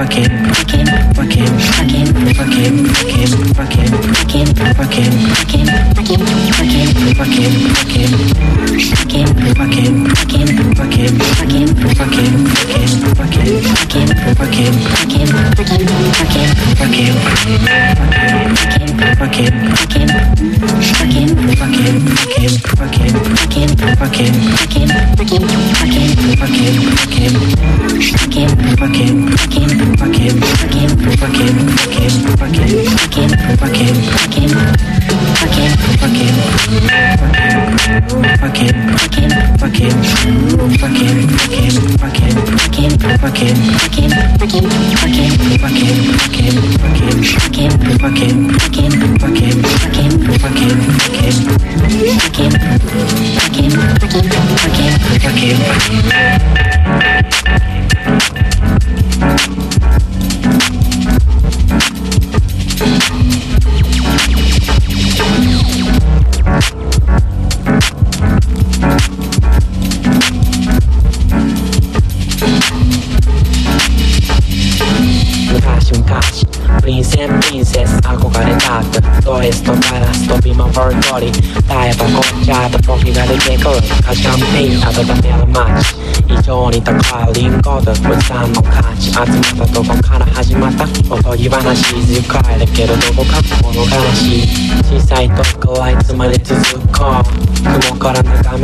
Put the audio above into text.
言い話静かいだけどどこか物悲しい小さいとこはいつまで続こう雲から眺め